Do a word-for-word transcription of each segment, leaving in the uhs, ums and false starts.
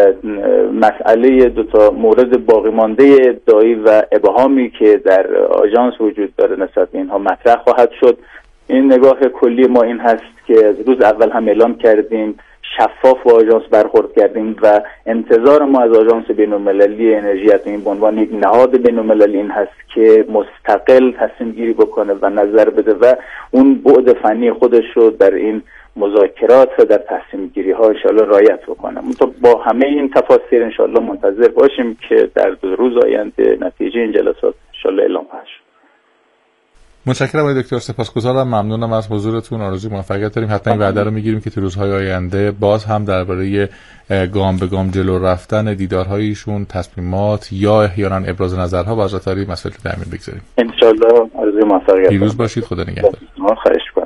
مسئله دو تا مورد باقی مانده ادعایی و ابهامی که در آژانس وجود داره نسبت به اینها مطرح خواهد شد. این نگاه کلی ما این هست که از روز اول هم اعلام کردیم شفاف با آژانس برخورد کردیم و انتظار ما از آژانس بین‌المللی انرژی اتمی به عنوان یک نهاد بین‌المللی این هست که مستقل تصمیم گیری بکنه و نظر بده و اون بعد فنی خودش رو در این مذاکرات و در تصمیم گیری ها ان شاءالله رعایت بکنه. تو با همه این تفاصیل ان شاءالله منتظر باشیم که در دو روز آینده نتیجه این جلسات ان شاءالله اعلام خواهد شد. متشکرم آقای دکتر، سپاسگزارم، ممنونم از حضورتون. آرزوی موفقیت داریم. حتما این وعده رو میگیریم که تو روزهای آینده باز هم درباره گام به گام جلو رفتن دیدارهایشون، تصمیمات یا احیانا ابراز نظرها با حضرت عالی مسئله در میون بگذاریم. ان شاءالله. آرزوی موفقیت. پیروز باشید. خدا نگهدار. خواهش کنم.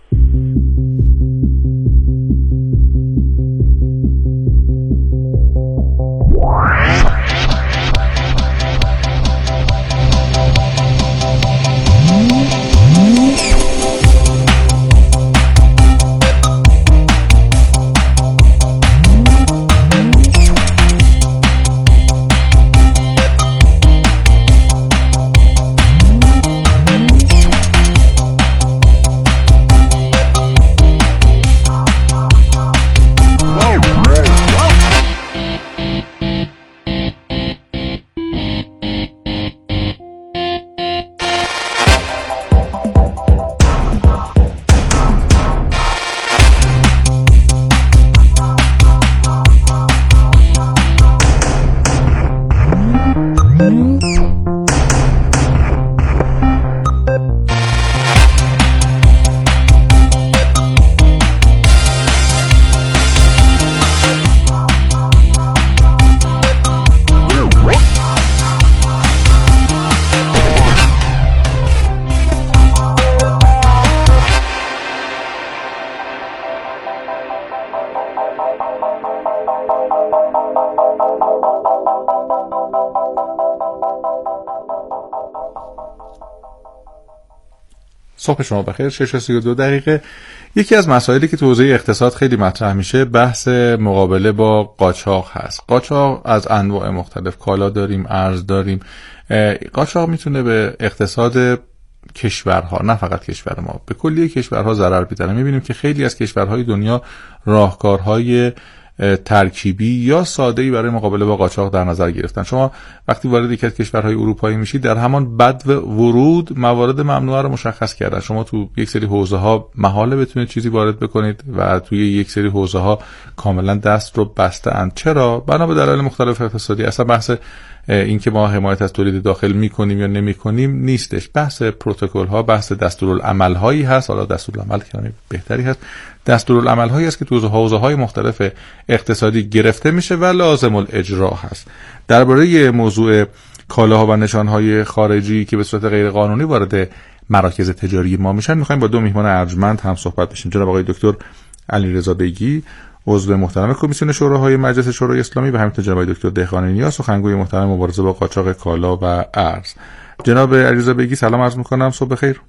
صبح شما بخیر. شش و سی و دو دقیقه. یکی از مسائلی که تو حوزه اقتصاد خیلی مطرح میشه بحث مقابله با قاچاق هست. قاچاق از انواع مختلف، کالا داریم، ارز داریم. قاچاق میتونه به اقتصاد کشورها، نه فقط کشور ما، به کلیه کشورها ضرر بزنه. میبینیم که خیلی از کشورهای دنیا راهکارهای ترکیبی یا ساده‌ای برای مقابله با قاچاق در نظر گرفتن. شما وقتی وارد یک از کشورهای اروپایی میشید در همان بدو ورود موارد ممنوعه رو مشخص کردن. شما تو یک سری حوزه‌ها محاله بتونید چیزی وارد بکنید و توی یک سری حوزه‌ها کاملا دست رو بسته اند. چرا؟ بنا به دلایل مختلف اقتصادی. اصلا بحث این که ما حمایت از تولید داخل میکنیم یا نمیکنیم نیستش. بحث پروتکل ها، بحث دستورالعمل هایی هست. حالا دستورالعمل کلمه بهتری هست. دستورالعمل هایی است که تو حوزه های مختلف اقتصادی گرفته میشه و لازم الاجرا هست. درباره موضوع کالاها و نشانهای خارجی که به صورت غیر قانونی وارد مراکز تجاری ما میشن میخوایم با دو میهمان ارجمند هم صحبت بشیم. جناب آقای دکتر علیرضا بیگی، عضو محترم کمیسیون شوراهای مجلس شورای اسلامی، و همینطور جناب دکتر دهقانی نیا، سخنگوی محترم مبارزه با قاچاق کالا و ارز. جناب علیرضا بیگی سلام عرض میکنم، صبح بخیر.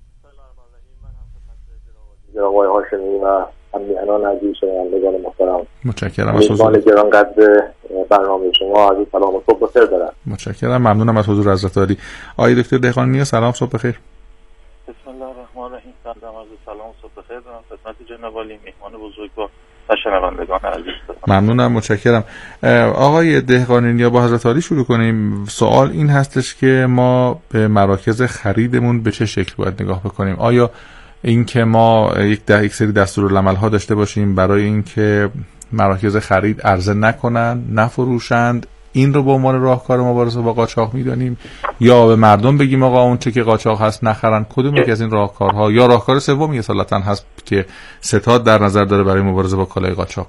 جناب آقای هاشمی و همیهنان عزیز شنوندگان محترم، متشکرم از حضور گرانقدر برنامه شما. عزیز سلام و صبح بخیر دارم. متشکرم، ممنونم از حضور حضرت عالی. آقای دکتر دهقانی نیا سلام، صبح بخیر. بسم الله الرحمن الرحیم. سلام عرض سلام و صبح بخیر دارم خدمت جناب عالی، مهمان بزرگوار و شنوندگان عزیز. ممنونم، متشکرم. آقای دهقانی نیا، با حضرت عالی شروع کنیم. سوال این هستش که ما به مراکز خریدمون به چه شکل باید نگاه بکنیم؟ آیا این که ما یک ده یک سری دستورالعمل ها داشته باشیم برای اینکه مراکز خرید عرضه نکنن، نفروشند، این رو به عنوان راهکار مبارزه با قاچاق میدانیم، یا به مردم بگیم آقا اون چه که قاچاق هست نخرن؟ کدوم یکی از این راهکارها، یا راهکار سومی اصالتا هست که ستاد در نظر داره برای مبارزه با کالای قاچاق؟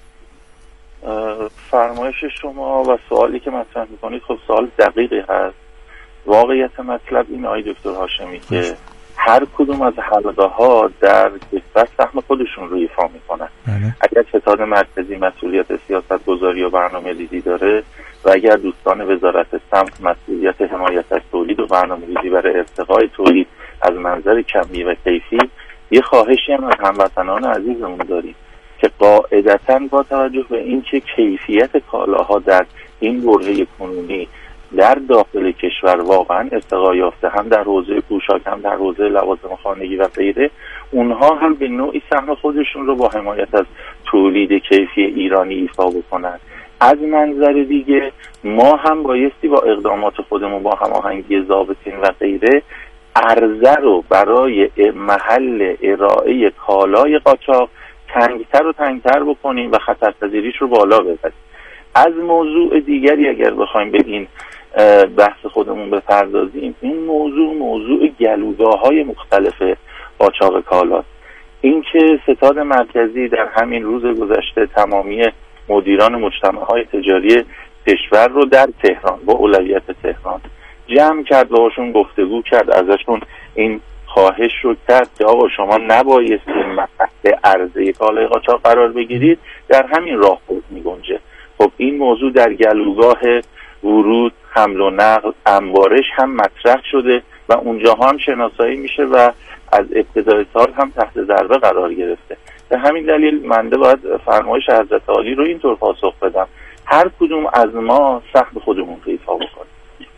فرمایش شما و سوالی که مطرح میکنید خب سوال دقیقی هست. واقعیت مطلب این آقای دکتر هاشمی که هر کدوم از حلقه ها در کشور سهم خودشون رو ایفا میکنن. اگر ستاد مرکزی مسئولیت سیاست گذاری و برنامه ریزی داره و اگر دوستان وزارت سمت مسئولیت حمایت از تولید و برنامه ریزی برای ارتقای تولید از منظر کمی و کیفی، یه خواهشی هم از هموطنان عزیزمون داریم که قاعدتاً با توجه به اینکه کیفیت کالاها در این برهه کنونی در داخل کشور واقعا ارتقا یافته، هم در حوزه پوشاک هم در حوزه لوازم خانگی و غیره، اونها هم به نوعی سهم خودشون رو با حمایت از تولید کیفی ایرانی ایفا بکنن. از منظر دیگه ما هم بایستی با اقدامات خودمون با هماهنگی ضابطین و غیره عرضه رو برای محل ارائه کالای قاچاق تنگتر و تنگتر بکنیم و خطرپذیریش رو بالا ببریم. از موضوع دیگری اگر بخوایم به این بحث خودمون بپردازیم، این موضوع موضوع گلوداهای مختلف قاچاق کالاست. اینکه ستاد مرکزی در همین روز گذشته تمامی مدیران مجتمع‌های تجاری کشور رو در تهران با اولویت تهران جمع کرد، باهاشون گفتگو کرد، ازشون این خواهش رو کرد که آقا شما نبایستی مقطع عرضه کالای قاچاق قرار بگیرید، در همین راهبرد می‌گنجه. خب این موضوع در گلوگاه ورود، حمل و نقل، انبارش هم مطرح شده و اونجا هم شناسایی میشه و از ابتدای سال هم تحت ضربه قرار گرفته. به همین دلیل منده باید فرمایش حضرت عالی رو اینطور پاسخ بدم: هر کدوم از ما سهم خودمون رو ایفا بکنیم.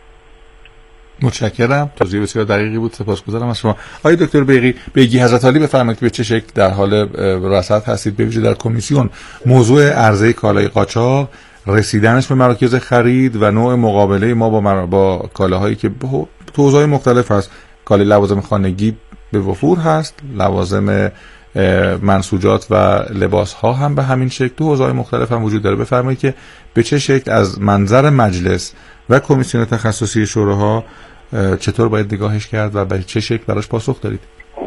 متشکرم. توضیح بسیار دقیقی بود، سپاسگزارم از شما. آقای دکتر بیغی، بگی حضرت عالی بفرمایید به چه شکل در حال رصد هستید به ویژه در کمیسیون موضوع عرضه کالای قاچاق، رسیدنش به مراکز خرید و نوع مقابله ما با مر... با کالاهایی که تو حوزه‌های مختلف هست. کالای لوازم خانگی به وفور هست، لوازم منسوجات و لباس ها هم به همین شکل تو حوزه‌های مختلف هم وجود داره. بفرمایید که به چه شکل از منظر مجلس و کمیسیون تخصصی شوراها چطور باید نگاهش کرد و به چه شکل براش پاسخ دارید؟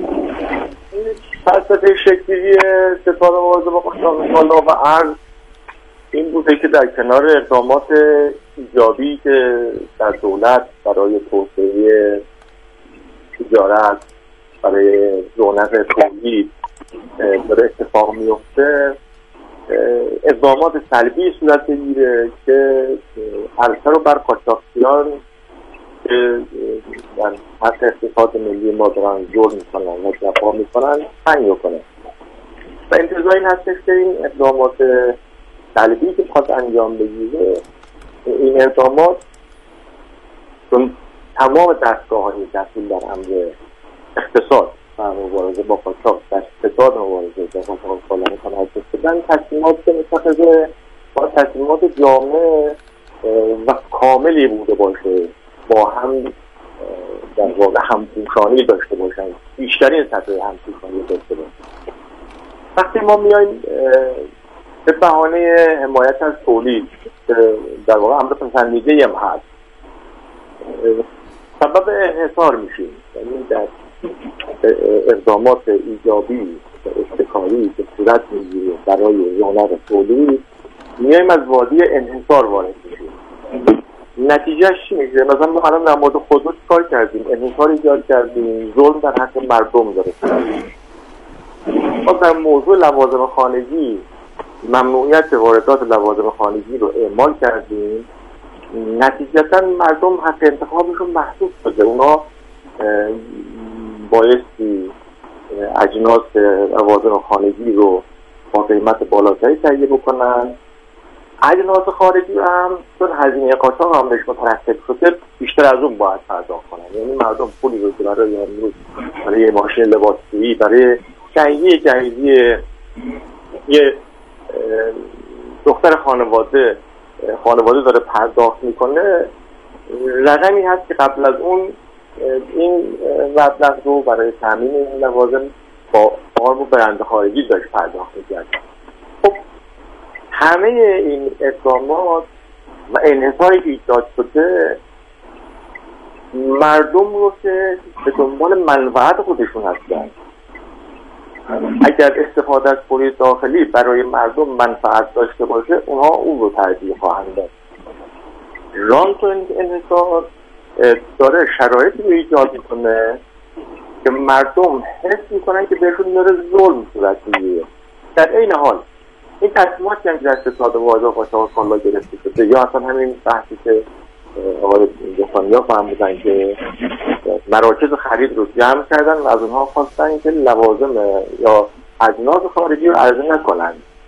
فلسفه شکلی ستاد مواظب قاچاق کالا و ارز این بوده که در کنار اقدامات ایجابی که در دولت برای توسعه تجارت، برای رونق تولید داره اتفاق میفته، اقدامات سلبی صورت بگیره که عرصه رو بر قاچاقچیان که در حق اقتصاد ملی ما دارن جور میکنن و جفا میکنن تنگ کنن و انتظار این هستش که این اقدامات سلبی که خواهد انجام بگیره، این اقدامات چون تمام دستگاه های دستور در امر اقتصاد و مبارزه با قاچاق در اقتصاد مبارزه با قاچاق کالا میکنن هستن، تصمیمات که متخذه با تصمیمات جامع و کاملی بوده باشه، با هم در واقع همپوشانی داشته باشن، بیشترین سطح همپوشانی داشته باشن. وقتی ما میایم به بهانه حمایت از تولید در واقع امر پسندیده هم هست، سبب انحصار میشیم، یعنی در اقدامات ایجابی و ابتکاری که صورت میگیره برای رونق تولید میایم از وادی انحصار وارد میشیم. نتیجهش چی میشه؟ مثلا ما الان در مورد خودرو کار کردیم، انحصار ایجاد کردیم، ظلم در حق مردم داره. ما در موضوع لوازم خانگی ممنوعیت واردات لوازم خانگی رو اعمال کردیم، نتیجتا مردم حق انتخابشون محدود شده. اونا بایستی اجناس لوازم خانگی رو با قیمت بالاتری تهیه بکنن، اجناس خارجی هم چون هزینه قاچاق هم بهش مترتب شده بیشتر از اون باید پرداخت کنن. یعنی مردم پولی رو که برای امروز برای ماشین لباسشویی، برای تهیه جهیزی یه دختر خانواده خانواده داره پرداخت میکنه، رقمی هست که قبل از اون این مبلغ رو برای تامین این لوازم با آرم و برند خارجی داشت پرداخت میکرد. خب همه این اقدامات و انحصاری که ایجاد شده مردم رو که به دنبال منفعت خودشون هستن، اگر استفاده از پول داخلی برای مردم منفعت داشته باشه اونها اون رو ترجیح خواهند داد. رانت و انحصار داره شرایطی رو ایجاد میکنه که مردم حس میکنن که بهشون داره ظلم صورت میگیره. در این حال این تصمیماتی هم که در اقتصاد واحد قاچاق کالا گرفته شده، یا اصلا همین بحثی که آقای دکتریا فرمودن که مراکز خرید رو جمع کردن و از اونها خواستن که لوازم یا اجناس خارجی رو عرضه نکنن،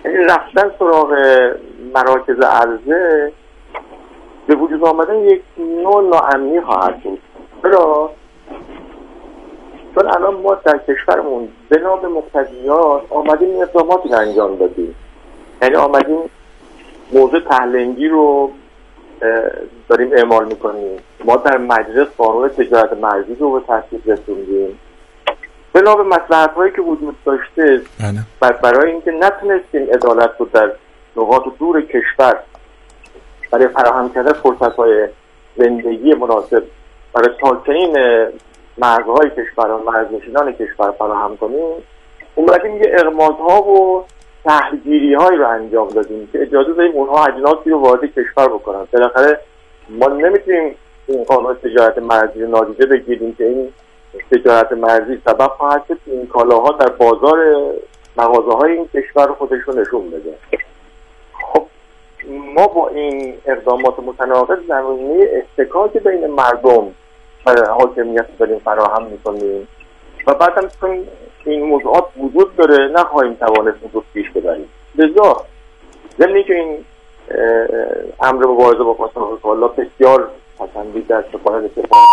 یعنی رفتن سراغ مراکز عرضه به وجود آمدن یک نوع ناامنی خواهد بود. چرا؟ چون الان ما در کشورمون بنا به مقتضیات آمدیم اقداماتی رو انجام دادیم. یعنی آمدیم موضوع تحلیل‌انگی رو داریم اعمال میکنیم. ما در مجلس قانون تجارت مرزی رو به تصویب رسوندیم. بنا به مصلحت‌هایی که وجود داشته بر برای اینکه نتونستیم عدالت رو در نقاط دور کشور برای فراهم کردن فرصت‌های زندگی مناسب برای ساکنین مرزهای کشور و مرزنشینان کشور فراهم کنیم، اومدیم یه اغماض‌ها و تحلیل‌گیری‌هایی رو انجام دادیم که اجازه دادیم اونها اجناسی رو وارد کشور بکنن. بالاخره ما نمیتونیم این قانون تجارت مرزی رو نادیده بگیریم که این تجارت مرزی سبب خواهد شد این کالاها در بازار مغازه‌های این کشور خودشون نشون بده. خب ما با این اقدامات متناقض زمینه احتکاک بین مردم و حاکمیت داریم فراهم می‌کنیم و بعدم چون این موضوعات وجود داره نخواهیم توانست رو پیش ببریم. لذا ضمن که این امر مبارزه با قاچاق کالا بسیار پسندیده در سفارت اتفاقی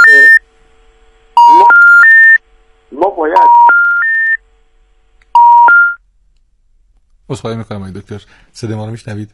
ما, ما باید عذرخواهی میکنم آقای دکتر، صدای ما رو میشنوید؟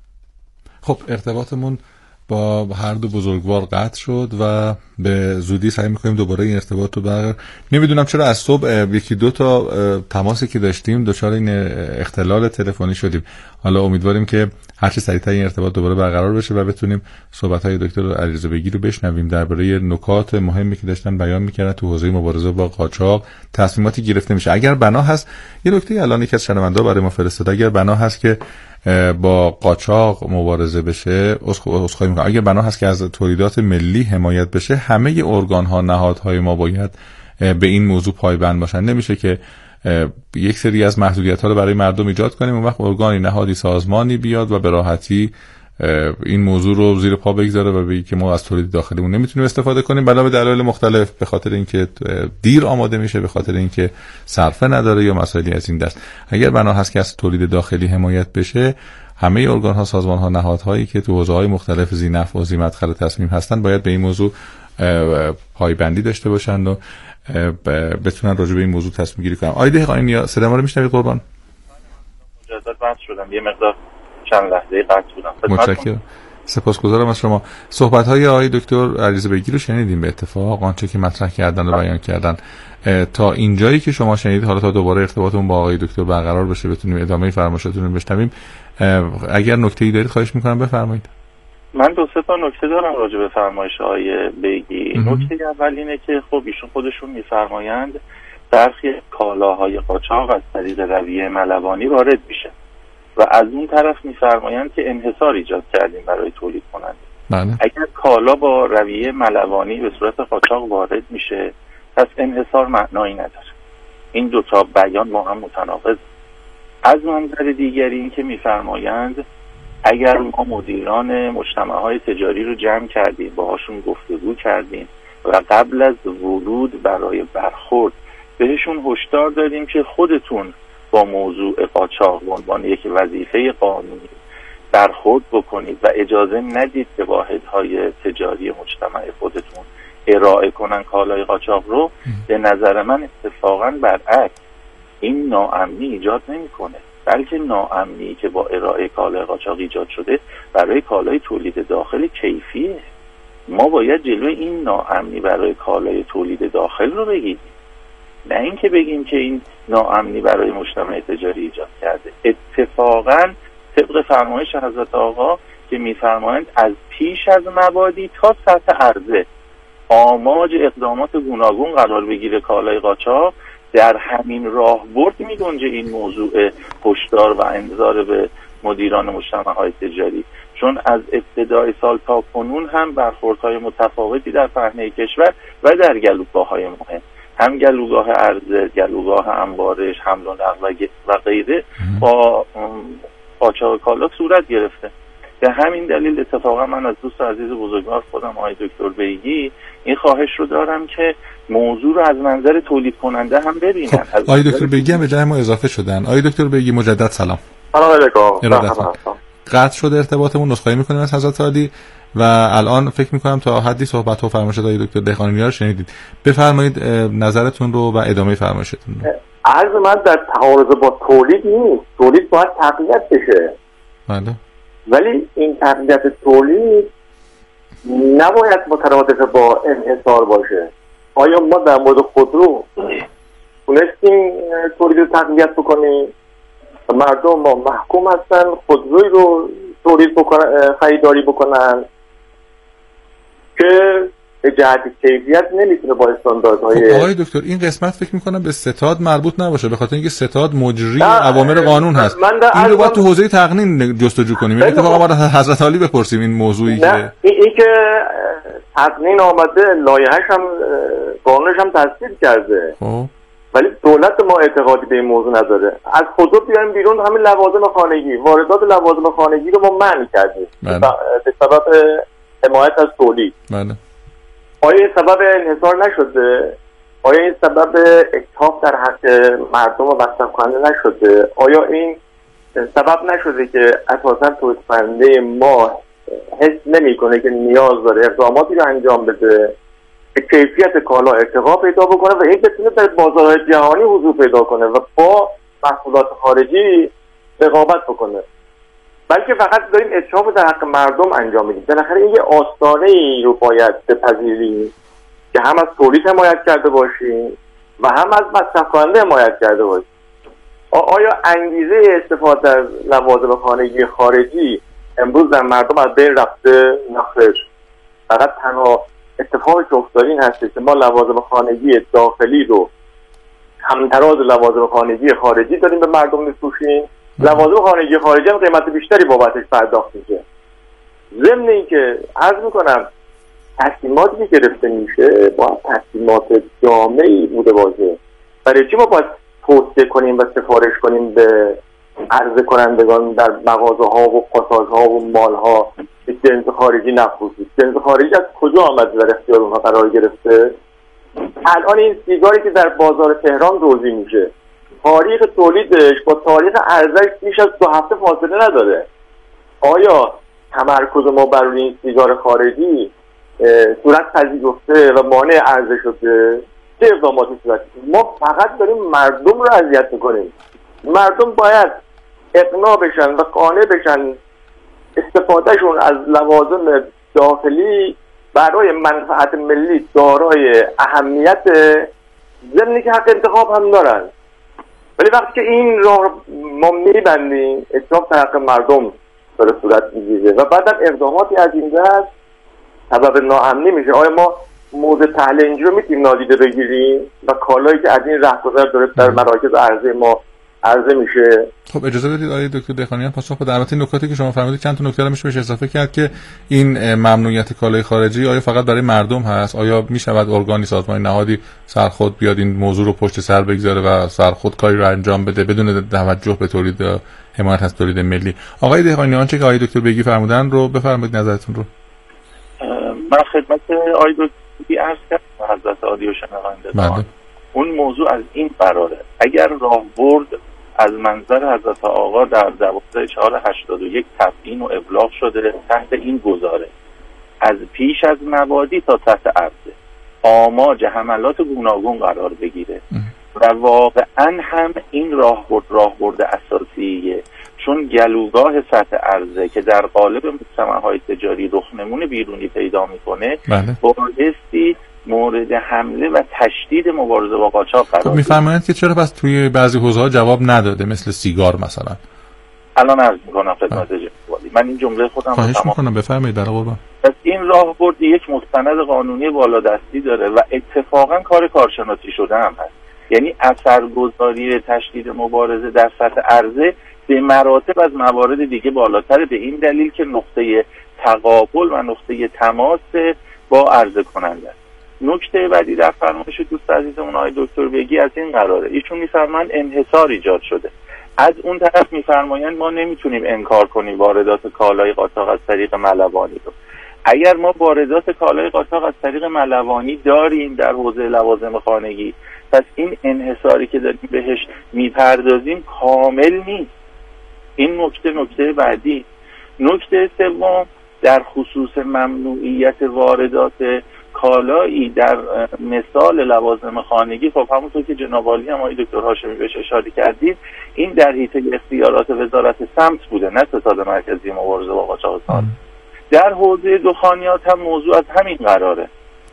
خب ارتباطمون با هر دو بزرگوار قطع شد و به زودی سعی میکنیم دوباره این ارتباط رو برقرار. نمیدونم چرا از صبح یکی دو تا تماسی که داشتیم دچار این اختلال تلفنی شدیم. حالا امیدواریم که هر چه سریعتر این ارتباط دوباره برقرار بشه و بتونیم صحبت‌های دکتر علیرضا بیگی رو بشنویم درباره نکات مهمی که داشتن بیان می‌کردن تو حوزه مبارزه با قاچاق، تصمیماتی گرفته میشه. اگر بنا هست یه نکته الان یکی از شنونده‌ها برای ما فرستاد، اگر بنا هست که با قاچاق مبارزه بشه، عذرخواهی می‌کنم، اگر بنا هست که از تولیدات ملی حمایت بشه، همه ارگان‌ها، نهادهای ما باید به این موضوع پایبند باشن. نمیشه که یک سری از محدودیت‌ها رو برای مردم ایجاد کنیم اون وقت ارگانی، نهادی، سازمانی بیاد و به راحتی این موضوع رو زیر پا بگذاره و بگه که ما از تولید داخلیمون نمیتونیم استفاده کنیم، بنا به دلایل مختلف، به خاطر اینکه دیر آماده میشه، به خاطر اینکه صرفه نداره یا مسائلی از این دست. اگر بنا هست که از تولید داخلی حمایت بشه، همه ارگان‌ها، سازمان‌ها، نهادهایی که تو حوزه‌های مختلف ذی‌نفع و ذی‌مدخل تصمیم هستن باید به این موضوع پایبندی داشته باشند و بتونن راجع به این موضوع تصمیم گیری کنن. آیده حقانی صدا ما رو میشنوید قربان؟ مجدد بحث شدم، یه مقدار چند لحظه قطع بودم. متشکرم، سپاسگزارم از شما. صحبت‌های آقای دکتر علیرضا بیگی رو شنیدیم به اتفاق، آنچه که مطرح کردن و بیان کردن. تا اینجایی که شما شنیدید، حالا تا دوباره ارتباطمون با آقای دکتر برقرار بشه بتونیم ادامه فرمایشاتون رو بشنویم، اگر نکته‌ای دارید خواهش می‌کنم بفرمایید. من دو سه تا نکته دارم راجع به فرمایش های بیگی. نکته اول اینه که خب ایشون خودشون میفرمایند برخی کالاهای قاچاق از طریق رویه ملوانی وارد میشه و از اون طرف میفرمایند که انحصار ایجاد کردیم برای تولید کننده. بله. اگر کالا با رویه ملوانی به صورت قاچاق وارد میشه پس انحصار معنایی نداره. این دو تا بیان با هم متناقض. از منظر دیگری این که میفرمایند اگر ما مدیران مجتمع‌های تجاری رو جمع کردیم، باهاشون گفتگو کردیم و قبل از ورود برای برخورد بهشون هشدار دادیم که خودتون با موضوع قاچاق به عنوان یک وظیفه قانونی برخورد بکنید و اجازه ندید که واحدهای تجاری مجتمع خودتون ارائه کنن کالای قاچاق رو، به نظر من اتفاقاً برعکس این ناامنی ایجاد نمی‌کنه، بلکه ناامنی که با ارائه کالای قاچاق ایجاد شده برای کالای تولید داخل کیفیه. ما باید جلوی این ناامنی برای کالای تولید داخل رو بگیریم، نه اینکه بگیم که این ناامنی برای مجتمع تجاری ایجاد کرده. اتفاقاً طبق فرمایش حضرت آقا که می‌فرمایند از پیش از مبادی تا سطح عرضه آماج اقدامات گوناگون قرار بگیره کالای قاچاق، در همین راهبرد می‌گنجه این موضوع هشدار و انذار به مدیران مجتمع‌های تجاری، چون از ابتدای سال تا کنون هم برخوردهای متفاوتی در پهنه کشور و در گلوگاه‌های مهم، هم گلوگاه عرضه، گلوگاه انبارش، حمل و نقل و غیره با قاچاق کالا صورت گرفته. به همین دلیل اتفاقا من از دوست عزیز بزرگوار خودم آقای دکتر بیگی این خواهش رو دارم که موضوع رو از منظر تولید کننده هم ببینن. خب آقای دکتر بیگی هم به جای ما اضافه شدن. آقای دکتر بیگی مجدد سلام. سلام علیکم. قطع شده ارتباطمون، نسخه‌ای می‌کنیم از حضرت عالی و الان فکر می‌کنم تا حدی صحبت و فرمایشات آقای دکتر دهقانی رو شنیدید. بفرمایید نظرتون رو و ادامه فرمایشتون رو. عرض من در تعارض با تولید نیست، تولید باید تقویت بشه. بله. ولی این تقویت تولید نباید مترادف با انحصار باشه. آیا ما در مورد خودرو تونستیم تولید رو تقویت بکنیم؟ مردم ما محکوم هستن خودروی رو تولید بکنن، خریداری بکنن که به جهت کیفیت نمیتونه با استانداردهای. خب آقای دکتر این قسمت فکر میکنم به ستاد مربوط نباشه، به خاطر اینکه ستاد مجری اوامر قانون هست. این رو باید تو حوزه تقنین جستجو کنیم. این اتفاقا باید حضرت عالی بپرسیم این موضوعی که این که تقنین آمده، لایحه‌اش هم قانونش هم تصویب کرده. خب ولی دولت ما اعتقادی به این موضوع نداره. از خودرو بیایم بیرون، همین لوازم خانگی، واردات لوازم خانگی رو ما منع کردیم به سبب حمایت از تولید. بله. آیا این سبب انحصار نشده؟ آیا این سبب اتهام در حق مردم و مصرف کننده نشده؟ آیا این سبب نشده که اساساً تولید کننده ما حس نمی‌کنه که نیاز داره اقداماتی رو انجام بده که کیفیت کالا ارتقا پیدا بکنه و این بتونه در بازارهای جهانی حضور پیدا کنه و با محصولات خارجی رقابت بکنه؟ بلکه فقط داریم اتهام در حق مردم انجام میدیم. بالاخره این یه آستانه‌ای رو باید بپذیریم که هم از تولید حمایت کرده باشیم و هم از مصرف کننده حمایت کرده باشیم. آیا انگیزه استفاده از لوازم خانگی خارجی امروز در مردم از بین رفته؟ نخیر. فقط تنها اتفاقی که افتاده این هست که ما لوازم خانگی داخلی رو همتراز لوازم خانگی خارجی داریم به مردم میفروشیم. لوازم خانگی خارجی هم قیمت بیشتری بابتش پرداخت میشه. ضمن اینکه عرض میکنم تصمیماتی که گرفته میشه باید تصمیمات جامعی بوده باشه. برای چی ما باید توصیه کنیم و سفارش کنیم به عرضه کنندگان در مغازه ها و پاساژ ها و مال ها جنس خارجی نفروشید؟ جنس خارجی از کجا آمده در اختیار اونها قرار گرفته؟ الان این سیگاری که در بازار تهران توزیع میشه تاریخ تولیدش با تاریخ عرضه‌اش بیش از دو هفته فاصله نداره. آیا تمرکز ما بر روی این سیگار خارجی صورت پذیرفته و مانع عرضه شده؟ چه اقداماتی صورت؟ ما فقط داریم مردم رو اذیت میکنیم. مردم باید اقناع بشن و قانع بشن استفادهشون از لوازم داخلی برای منفعت ملی دارای اهمیت، ضمنی که حق انتخاب هم دارن. ولی وقتی که این راه ما میبندیم اطلاق در حق مردم داره صورت میگیره و بعدم اقداماتی از این دست سبب ناامنی میشه. آیا ما موضع تحلیل‌نجی رو میتونیم نادیده بگیریم و کالایی که از این رهگذر داره در مراکز عرضه ما عرضه میشه؟ خب اجازه بدید آقای دکتر دهقانیان پاسخ بده. البته نکاتی که شما فرمودید چند تا نکته رو میشه بهش اضافه کرد که این ممنوعیت کالای خارجی آیا فقط برای مردم هست؟ آیا میشود ارگانی سازمان نهادی سرخود بیاد این موضوع رو پشت سر بگذاره و سرخود کاری رو انجام بده بدون توجه به تولید حمایت از تولید ملی؟ آقای دهقانیان چه که آقای دکتر بگی فرمودن رو بفرمایید نظرتون رو. من خدمت آقای دکتر عرض کردم حضرت عالی و شنوندگان اون موضوع از این قراره اگر راهبرد از منظر حضرت آقا در دوازده چهار هشتاد و یک تبیین و ابلاغ شده تحت این گزاره از پیش از مبادی تا تحت عرضه آماج حملات گوناگون قرار بگیره و واقعا هم این راهبرد راهبرد اساسیه، چون گلوگاه سطح عرضه که در قالب مجتمع‌های تجاری رخنمون بیرونی پیدا میکنه بایستی مورد حمله و تشدید مبارزه با قاچاق قرار. خب میفرمایید که چرا پس توی بعضی حوزه‌ها جواب نداده مثل سیگار مثلا؟ الان عرض میکنم خدمت جناب، من این جمله خودم خواهش میکنم بفرمایید برای قربان. پس این راهبرد یک مستند قانونی بالادستی داره و اتفاقا کار کارشناسی شده هم هست، یعنی اثرگذاری تشدید مبارزه در سطح عرضه به مراتب از موارد دیگه بالاتره، به این دلیل که نقطه تقابل و نقطه تماس با عرضه کننده است. نکته بعدی در فرمایش دوست عزیزمون آقای دکتر بگی از این قراره، ایشون میفرمایند انحصار ایجاد شده، از اون طرف میفرمایند ما نمیتونیم انکار کنیم واردات کالای قاچاق از طریق ملوانی رو. اگر ما واردات کالای قاچاق از طریق ملوانی داریم در حوزه لوازم خانگی، پس این انحصاری که داریم بهش میپردازیم کامل نیست. این نکته نکته بعدی. نکته سوم در خصوص ممنوعیت واردات کالایی در مثال لوازم خانگی، خب همونطور که جناب عالی هم آقای دکتر هاشمی بهش اشاره کردید، این در حیطه اختیارات وزارت سمت بوده، نه ستاد مرکزی مبارزه با قاچاق سان. در حوزه دخانیات هم موضوع از همین قراره.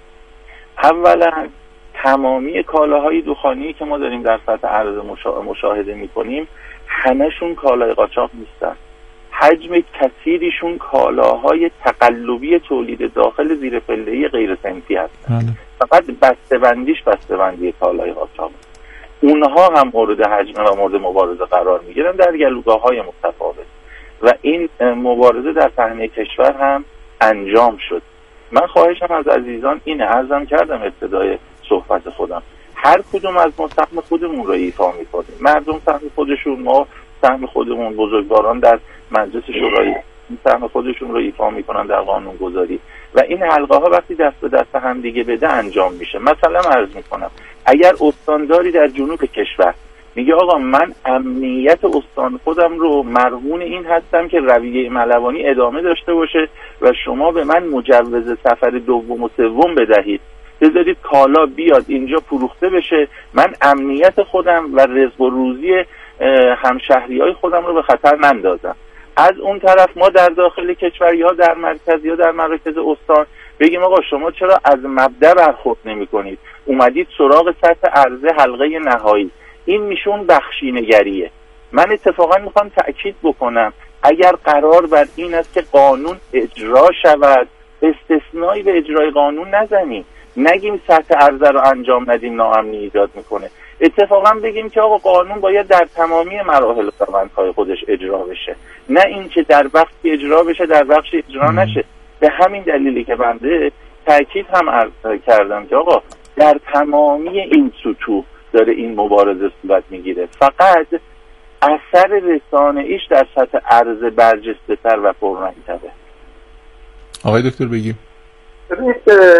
اولا تمامی کالاهای دخانی که ما داریم در سطح عرضه مشا... مشاهده میکنیم همشون کالای قاچاق نیستن. حجم کثیریشون کالاهای تقلبی تولید داخل زیر پله‌ای غیر صنفی هستن. فقط بسته‌بندیش بسته‌بندی کالای قاچاق. اونها هم مورد حجم و مورد مبارزه قرار میگیرن در گلوگاه‌های متفاوت و این مبارزه در صحنه کشور هم انجام شد. من خواهشم از عزیزان اینه، عرضم کردم ابتدای صحبت خودم، هر کدوم از ما سهم خودمون رو ایفا می‌کنیم. مردم سهم خودشون، ما سهم خودمون، بزرگواران در مجلس شورای سهم خودشون رو ایفا میکنن در قانون گذاری و این حلقه ها وقتی دست به دست هم دیگه بده انجام میشه. مثلا عرض میکنم اگر استانداری در جنوب کشور میگه آقا من امنیت استان خودم رو مرهون این هستم که رویه ملوانی ادامه داشته باشه و شما به من مجوز سفر دوم و سوم بدهید، بذارید کالا بیاد اینجا فروخته بشه، من امنیت خودم و رزق و روزی همشهریای خودم رو به خطر نندازم. از اون طرف ما در داخل کشور یا در مرکز یا در مراکز استان بگیم آقا شما چرا از مبدأ برخورد نمی کنید، اومدید سراغ سطح عرضه حلقه نهایی. این میشون بخشینگریه. من اتفاقا میخوام تأکید بکنم اگر قرار بر این است که قانون اجرا شود، استثنایی به اجرای قانون نزنیم، نگیم سطح عرضه رو انجام ندیم ناامنی ایجاد میکنه. اتفاقا بگیم که آقا قانون باید در تمامی مراحل و روندهای خودش اجرا بشه، نه اینکه در بخشی اجرا بشه در بخشی اجرا نشه. به همین دلیلی که بنده تأکید هم عرض کردم که آقا در تمامی این سطوح داره این مبارزه صورت میگیره، فقط اثر رسانه‌ایش در سطح عرضه برجسته‌تر و پررنگ‌تره. آقای دکتر بگیم. ببینید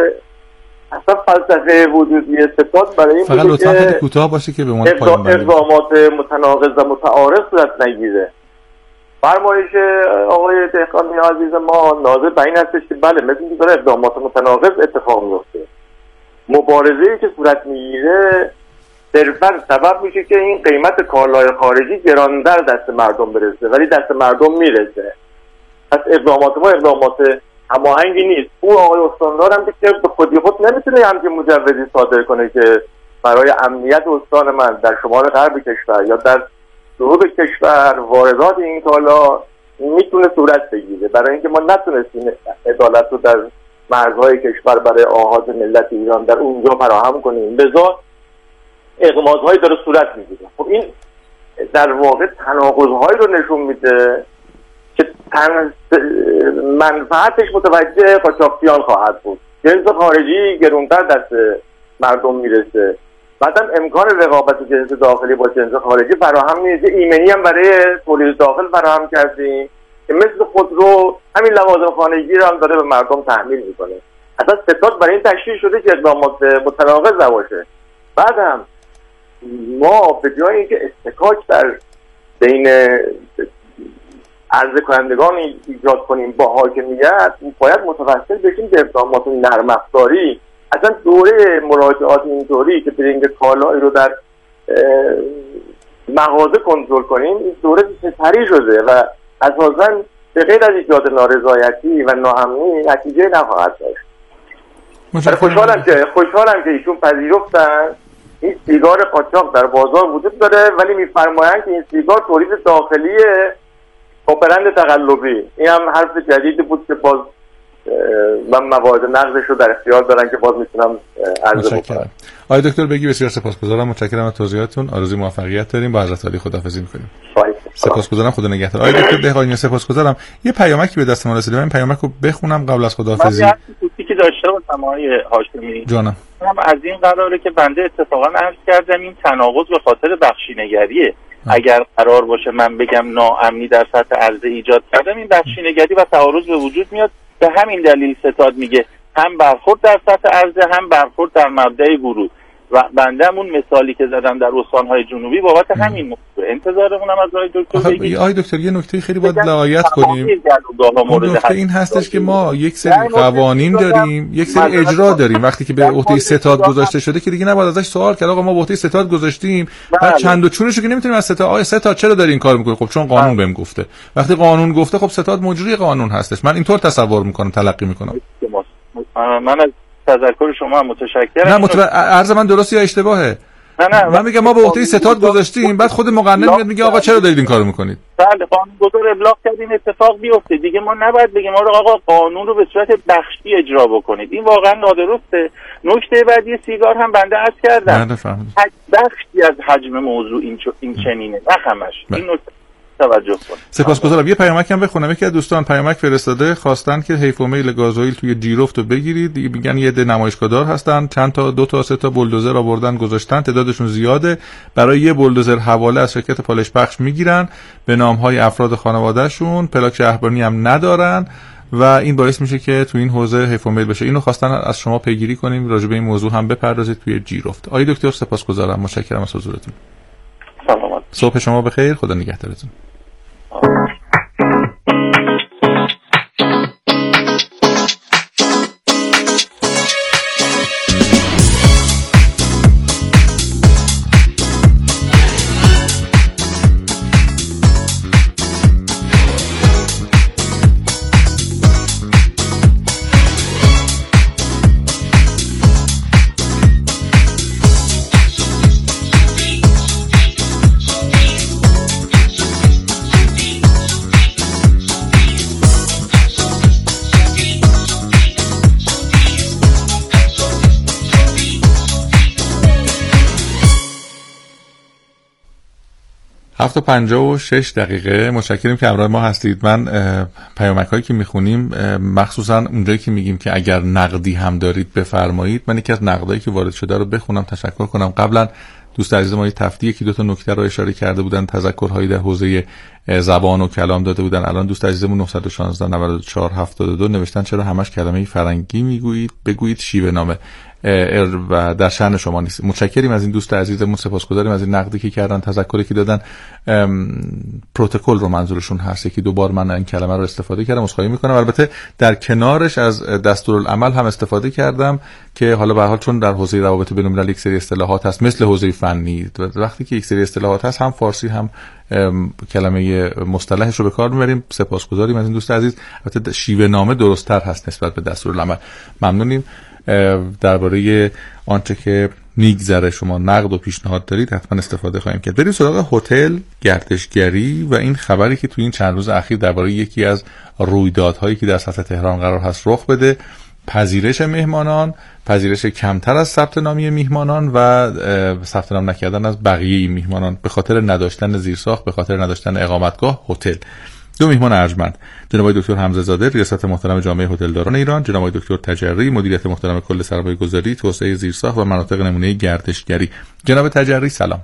اصلا فلسفه وجودی ستاد برای این فقط لطفا خیلی کوتاه باشه که به ما پایان بدیم. اقدامات متناقض و متعارض صورت نگیره. فرمایش آقای دهقانی عزیز ما ناظر به این هستش که بله مثل اینکه داره اقدامات متناقض اتفاق میفته. مبارزه‌ای که صورت میگیره صرفاً سبب میشه که این قیمت کالای خارجی گرانتر دست مردم برسه، ولی دست مردم میرسه. پس اقدامات ما اقدامات هماهنگی نیست. او آقای استاندار هم که به خودی خود نمیتونه همچین مجوزی صادر کنه که برای امنیت استان من در شمال غرب کشور یا در جنوب کشور واردات این کالا میتونه صورت بگیره، برای اینکه ما نتونستیم عدالت رو در مرزهای کشور برای آحاد ملت ایران در اونجا فراهم کنیم، لذا اقدامات‌هایی داره صورت میگیره. خب این در واقع تناقض‌هایی رو نشون میده که تن... منفعتش متوجه قاچاقچیان خواهد بود. جنس خارجی گرونتر دست مردم میرسه، بعدم امکان رقابت جنس داخلی با جنس خارجی فراهم نیست. ایمنی هم برای تولید داخل فراهم کردیم که مثل خودرو همین لوازم خانگی رو هم داره به مردم تحمیل میکنه. اصلا ستاد برای این تشکیل شده که اقدامات متناقض نباشه. بعدم ما به جای اینکه استکاک در بین عرضه کنندگان ایجاد کنیم با حاکمیت، باید متوسل بشیم به اقدامات نرم افزاری. اصلا دوره مراجعات اینطوری که بریم که کالایی رو در مغازه کنترل کنیم، این دوره سپری شده و اساساً به غیر از ایجاد نارضایتی و ناامنی نتیجه نخواهد داشت. خوشحالم که خوشحالم که ایشون پذیرفتن این سیگار قاچاق در بازار وجود داره، ولی میفرمایند که این سیگار تولید داخلیه با برند تقلبی. این هم حرف جدیدی بود که باز من موارد نقضش رو در اختیار دارن که باز میتونم عرضه بکنم. آقای دکتر بگی بسیار سپاسگزارم، متشکرم از توضیحاتتون. آرزوی موفقیت داریم. با حضرت عالی خداحافظی می‌کنیم. سپاسگزارم، خدا نگهدار. آقای دکتر دهقانی سپاسگزارم. یه پیامکی به دست ما رسیده، من پیامک رو بخونم قبل از خداحافظی. من یه که داشته باشم آقای هاشمی جانم. هم از این قراره که بنده اتفاقا عرض کردم این تناقض به خاطر بخشینگریه. اگر قرار باشه من بگم ناامنی در سطح عرضه ایجاد کردم، این بخشینگری و تعارض به وجود میاد. به همین دلیل ستاد میگه هم برخورد در سطح عرضه هم برخورد در مبدأ ورود و بنده همون مثالی که زدم در استان‌های جنوبی بابت همین موضوع انتظارمون هم از آقای دکتر بگید. آقای دکتر یه نکته خیلی باید رعایت کنیم. اون نکته این هستش که ما یک سری قوانین داریم، یک سری اجرا داریم. وقتی که به عهده ستاد گذاشته شده که دیگه نباید ازش سوال کرد آقا ما به عهده ستاد گذاشتیم، بعد چند و چونشو که نمیتونیم از ستاد آقا ستاد چرا داری این کارو میکنی؟ خب چون قانون بهم گفته. وقتی قانون گفته خب ستاد مجری قانون هستش. من اینطور تصور میکنم، تلقی میکنم. من از تذکر شما هم متشکرم. نه متو... عرض من درست یا اشتباهه؟ نه نه من میگم ما به عهده ستاد گذاشتیم، بعد خود مقنن میاد میگه آقا چرا دارید این کارو میکنید؟ بله قانونگذار ابلاغ کرد این اتفاق بیفته، دیگه ما نباید بگیم آقا قانون رو به صورت بخشی اجرا بکنید. این واقعا نادرسته. نکته بعدی سیگار هم بنده عرض کردم. بله فهمیدم. بخشی از حجم موضوع این چ... این چنینه، نه همش. این نکته توجه کنید. سپاسگزارم. یه پیامک هم بخونم. یکی از دوستان پیامک فرستاده، خواستن که حیف و میل گازوئیل توی جیرفت رو بگیرید. میگن یه عده نمایشگاهدار هستن، چند تا دو تا سه تا بولدوزر آوردن گذاشتن، تعدادشون زیاده، برای یه بولدوزر حواله از شرکت پالش بخش میگیرن به نام‌های افراد خانواده‌شون، پلاک شهربانی هم ندارن و این باعث میشه که تو این حوزه حیف و میل بشه. اینو خواستن از شما پیگیری کنیم، راجع به این موضوع هم بپردازید توی جیرفت. آقای دکتر سپاسگزارم، متشکرم از حضورتون. سلامت. صبح شما بخیر، خدا نگهدارتون. هفت و پنجاه و شش دقیقه. متشکرم که همراه ما هستید. من پیامک هایی که میخونیم مخصوصا اونجایی که میگیم که اگر نقدی هم دارید بفرمایید، من یکی از نقدایی که وارد شده رو بخونم، تشکر کنم. قبلا دوست عزیز ما یه تفتی یکی دو تا نکته رو اشاره کرده بودن، تذکرهایی در حوزه زبان و کلام داده بودن. الان دوست عزیزمون نه یک شش نود و چهار هفتاد و دو نوشتن چرا همش کلمه فرنگی میگویید، بگویید شیوه نامه و در شأن شما نیست. متشکریم از این دوست عزیزمون، سپاسگزاریم از این نقدی که کردن، تذکری که دادن. پروتکل رو منظورشون هست، یکی دو بار من این کلمه رو استفاده کردم، عذرخواهی میکنم. البته در کنارش از دستورالعمل هم استفاده کردم که حالا به هر حال چون در حوزه روابط بین‌المللی یک سری اصطلاحات هست مثل حوزه فنی، وقتی که یک سری اصطلاحات هست هم فارسی هم کلمه مصطلحش رو به کار میبریم. سپاسگزاریم از این دوست عزیز. البته شیوه نامه درست‌تر هست نسبت به دستورالعمل. ممنونیم. درباره آنچه که میگذره شما نقد و پیشنهاد دارید حتما استفاده خواهیم کرد. بریم سراغ هتل گردشگری و این خبری که تو این چند روز اخیر درباره یکی از رویدادهایی که در سطح تهران قرار هست رخ بده، پذیرش مهمانان، پذیرش کمتر از ثبت نامی میهمانان و ثبت نام نکردن از بقیه میهمانان به خاطر نداشتن زیرساخت، به خاطر نداشتن اقامتگاه هتل. دو میهمان ارجمند، جناب دکتر حمزه زاده ریاست محترم جامعه هتلداران ایران، جناب دکتر تجری مدیریت محترم کل سرمایه‌گذاری توسعه زیرساخت و مناطق نمونه گردشگری. جناب تجری سلام.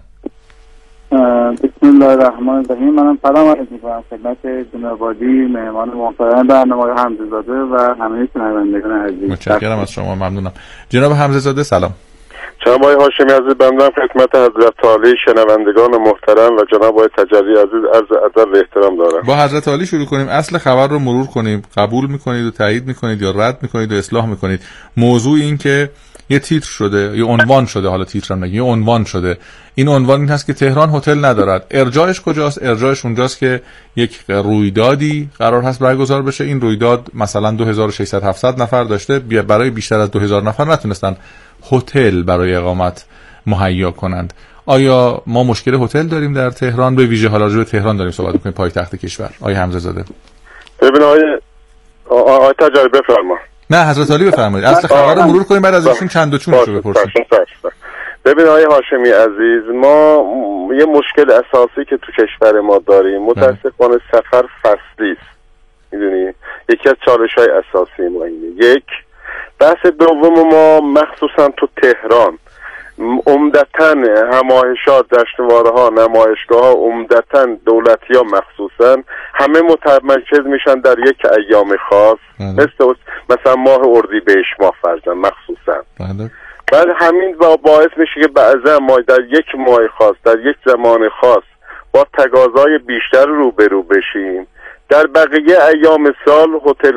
بسم الله الرحمن الرحیم. منم سلام عرض می‌کنم خدمت جناب عالی مهمان محترم برنامه حمزه زاده و همه شنوندگان عزیز. متشکرم از شما، ممنونم. جناب حمزه زاده سلام. جناب آقای هاشمی عزیز، بنده خدمت حضرت عالی شنوندگان محترم و جناب آقای تجری عزیز عرض ادب و احترام دارم. با حضرت عالی شروع کنیم. اصل خبر رو مرور کنیم. قبول میکنید و تایید میکنید یا رد میکنید و اصلاح میکنید؟ موضوع این که یه تیتر شده، یه عنوان شده، حالا تیتر هم نگه، یه عنوان شده. این عنوان این هست که تهران هتل ندارد. ارجاعش کجاست؟ ارجاعش اونجاست که یک رویدادی قرار هست برگزار بشه. این رویداد مثلا دو هزار و ششصد هفتصد نفر داشته، برای بیشتر از دو هزار نفر نتونستن هتل برای اقامت مهیا کنند. آیا ما مشکل هتل داریم در تهران؟ به ویژه حالا راجع به تهران داریم صحبت می‌کنیم، پایتخت کشور. آقای حمزه زاده. ببین آقای آقای تجری بفرما. نه حضرت عالی بفرمایید. اصل خبر رو مرور کنیم، بعد از ایشون چند و چونش رو بپرسیم. ببین آقای هاشمی عزیز، ما یه مشکل اساسی که تو کشور ما داریم متاسفانه سفر فصلی است. میدونی یکی از چالش‌های اساسی ما اینه. یک بحث دوم ما مخصوصا تو تهران عمدتاً همایشات، جشنواره‌ها، نمایشگاه‌ها عمدتاً دولتی ها مخصوصاً همه متمرکز میشن در یک ایام خاص مثل مثلا ماه اردیبهشت ماه فرزن مخصوصاً. بعد همین با باعث میشه که بعضا ما در یک ماه خاص در یک زمان خاص با تقاضای بیشتر روبرو بشیم. در بقیه ایام سال هتل